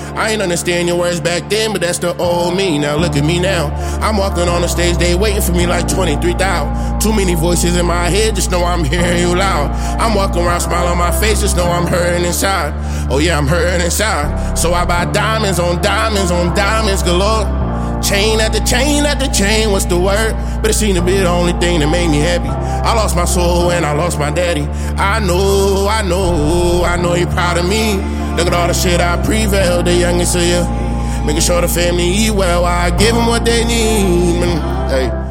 I ain't understand your words back then, but that's the old me. Now look at me now. I'm walking on the stage, they waiting for me like 23,000. Too many voices in my head, just know I'm hearing you loud. I'm walking around, smile on my face, just know I'm hurting inside. Oh yeah, I'm hurting inside. So I buy diamonds on diamonds on diamonds galore. Chain after chain after chain, what's the word? But it seemed to be the only thing that made me happy. I lost my soul and I lost my daddy. I know you're proud of me. Look at all the shit I prevailed, the youngest of you. Making sure the family eat well, I give them what they need. Hey.